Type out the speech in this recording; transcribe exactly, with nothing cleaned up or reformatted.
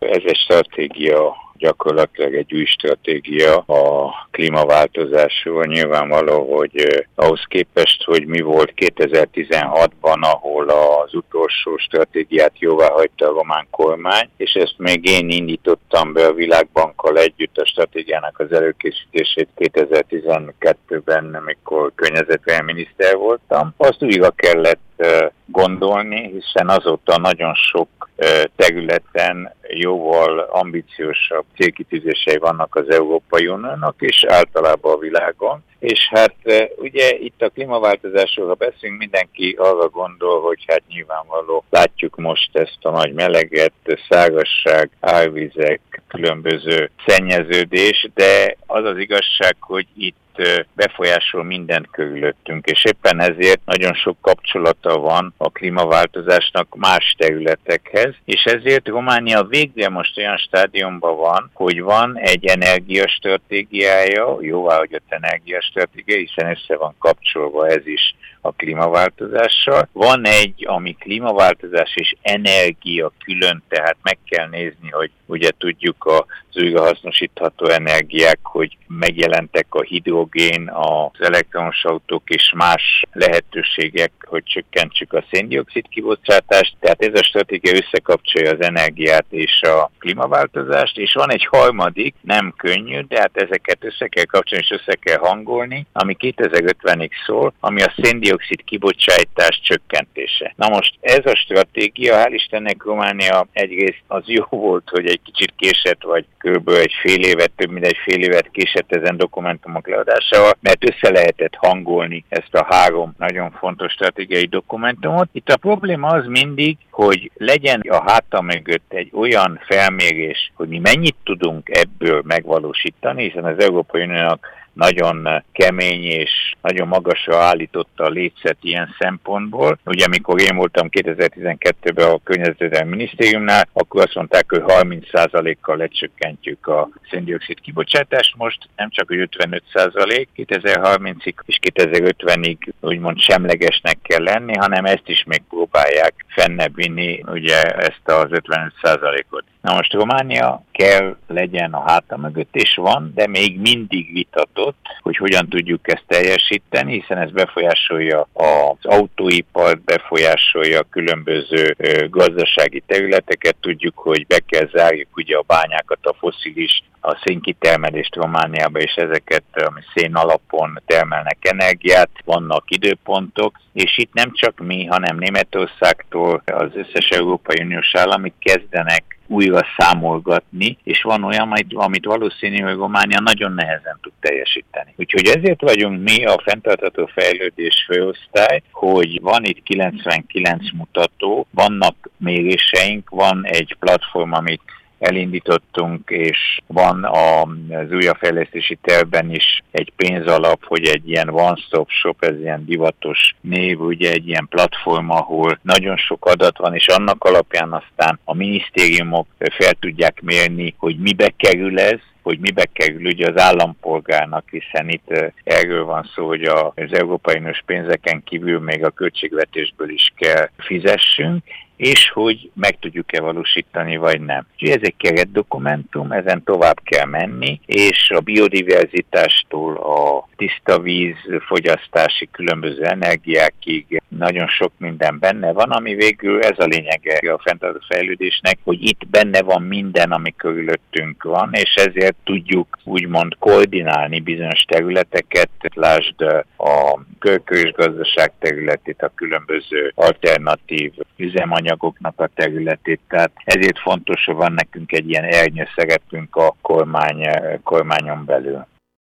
Ez egy stratégia, gyakorlatilag egy új stratégia a klímaváltozásról. Nyilvánvaló, hogy ahhoz képest, hogy mi volt kétezer-tizenhatban, ahol az utolsó stratégiát jóváhagyta a román kormány, és ezt még én indítottam be a Világbankkal együtt a stratégiának az előkészítését kétezer-tizenkettőben, amikor környezetvédelmi miniszter voltam. Azt újra kellett gondolni, hiszen azóta nagyon sok területen jóval ambiciósabb célkitűzései vannak az Európai Uniónak, és általában a világon. És hát ugye itt a klímaváltozásról, ha beszélünk, mindenki arra gondol, hogy hát nyilvánvaló, látjuk most ezt a nagy meleget, szárazság, árvizek, különböző szennyeződés, de az az igazság, hogy itt befolyásol mindent körülöttünk, és éppen ezért nagyon sok kapcsolata van a klímaváltozásnak más területekhez, és ezért Románia végre most olyan stádiumban van, hogy van egy energiastratégiája, jóváhagyott energiastratégia, hiszen össze van kapcsolva ez is a klímaváltozással. Van egy, ami klímaváltozás és energia külön, tehát meg kell nézni, hogy ugye tudjuk az újrahasznosítható energiák, hogy megjelentek a hidrogén, az elektromos autók és más lehetőségek, hogy csökkentsük a széndioxid kibocsátást. Tehát ez a stratégia összekapcsolja az energiát és a klímaváltozást, és van egy harmadik, nem könnyű, de hát ezeket össze kell kapcsolni és össze kell hangolni, ami kétezer-ötvenig szól, ami a széndioxid kibocsátás csökkentése. Na most ez a stratégia, hál' Istennek Románia egyrészt az jó volt, hogy egy kicsit késett, vagy kb. Egy fél évet, több mint egy fél évet késett ezen dokumentumok leadásával, mert össze lehetett hangolni ezt a három nagyon fontos stratégiai dokumentumot. Itt a probléma az mindig, hogy legyen a háta mögött egy olyan felmérés, hogy mi mennyit tudunk ebből megvalósítani, hiszen az Európai Uniónak nagyon kemény és nagyon magasra állította a lécet ilyen szempontból. Ugye amikor én voltam kétezer-tizenkettőben a környezetvédelmi minisztériumnál, akkor azt mondták, hogy harminc százalékkal lecsökkentjük a széndioxid kibocsátást, most nem csak hogy ötvenöt százalék kétezer-harmincig és kétezer-ötvenig úgymond semlegesnek kell lenni, hanem ezt is még próbálják fennebb vinni, ugye ezt az ötvenöt százalékot. Na most Románia kell legyen a háta mögött, és van, de még mindig vitatott, hogy hogyan tudjuk ezt teljesíteni, hiszen ez befolyásolja az autóipart, befolyásolja a különböző ö, gazdasági területeket. Tudjuk, hogy be kell zárjuk ugye a bányákat, a fosszilis, a szénkitermelést Romániába, és ezeket ami szén alapon termelnek energiát, vannak időpontok, és itt nem csak mi, hanem Németországtól az összes Európai Uniós államok kezdenek újra számolgatni, és van olyan, amit, amit valószínű, hogy Románia nagyon nehezen tud teljesíteni. Úgyhogy ezért vagyunk mi a fenntartható fejlődés főosztály, hogy van itt kilencvenkilenc mutató, vannak méréseink, van egy platform, amit elindítottunk, és van az újrafejlesztési tervben is egy pénzalap, hogy egy ilyen one-stop shop, ez ilyen divatos név, ugye egy ilyen platform, ahol nagyon sok adat van, és annak alapján aztán a minisztériumok fel tudják mérni, hogy mibe kerül ez, hogy mibe kerül ugye az állampolgárnak, hiszen itt erről van szó, hogy az Európai Uniós pénzeken kívül még a költségvetésből is kell fizessünk, és hogy meg tudjuk-e valósítani, vagy nem. Úgyhogy ez egy keretdokumentum, ezen tovább kell menni, és a biodiverzitástól a tiszta víz fogyasztási különböző energiákig nagyon sok minden benne van, ami végül ez a lényege a fenntartható fejlődésnek, hogy itt benne van minden, ami körülöttünk van, és ezért tudjuk úgymond koordinálni bizonyos területeket, lásd a körkörös gazdaság területét, a különböző alternatív üzemanyagoknak a területét, tehát ezért fontos, hogy van nekünk egy ilyen ernyő szerepünk a kormány, kormányon belül.